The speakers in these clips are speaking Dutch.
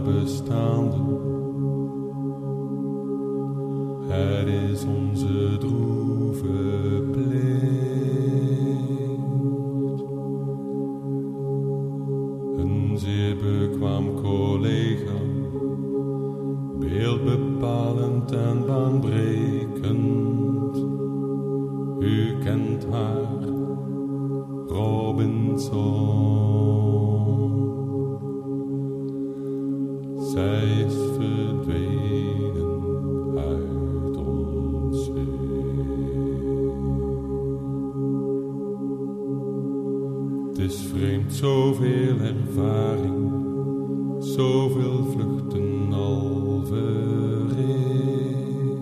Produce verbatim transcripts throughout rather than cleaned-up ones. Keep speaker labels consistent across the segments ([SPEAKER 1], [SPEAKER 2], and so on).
[SPEAKER 1] nabestaanden. Het is onze droeve plicht. Een zeer bekwaam collega, beeldbepalend en baanbrekend. U kent haar, Robinson. Zij is verdwenen uit ons weer. Het is vreemd, zoveel ervaring, zoveel vluchten al verricht.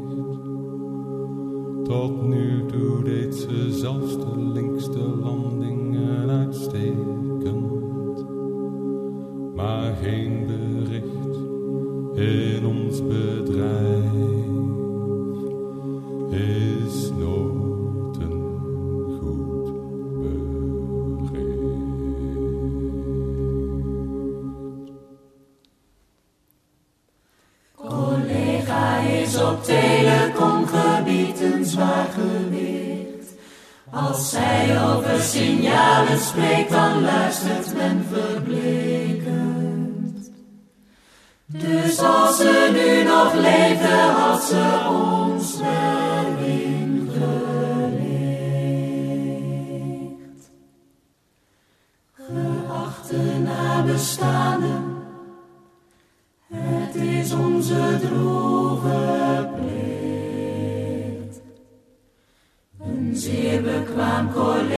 [SPEAKER 1] Tot nu toe deed ze zelfs de linkste landingen uitstekend, maar geen bericht in ons bedrijf is nooit een goed bericht.
[SPEAKER 2] Collega is op telecomgebied een zwaar gewicht. Als zij over signalen spreekt, dan luistert men verbleekend. Dus als ze nu nog leefde, had ze ons wel ingelicht. Geachte nabestaanden, het is onze droeve plicht. Een zeer bekwaam collega